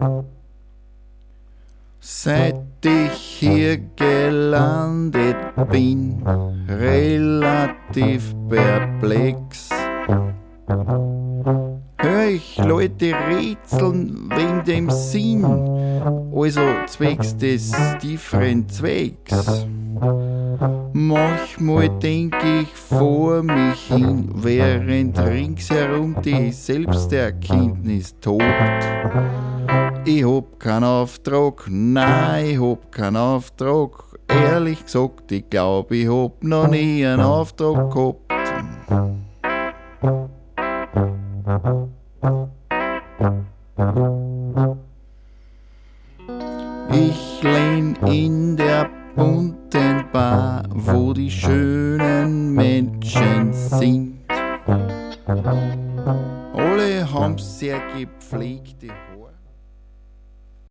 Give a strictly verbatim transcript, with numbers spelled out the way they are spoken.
Seit ich hier gelandet bin, relativ perplex, hör ich Leute rätseln wegen dem Sinn, also zwecks des tieferen Zwecks. Manchmal denk ich vor mich hin, während ringsherum die Selbsterkenntnis tobt. Ich hab keinen Auftrag, nein, ich hab keinen Auftrag. Ehrlich gesagt, ich glaub, ich hab noch nie einen Auftrag gehabt. Ich lehn in der bunten Bar, wo die schönen Menschen sind. Alle haben sehr gepflegte Haare.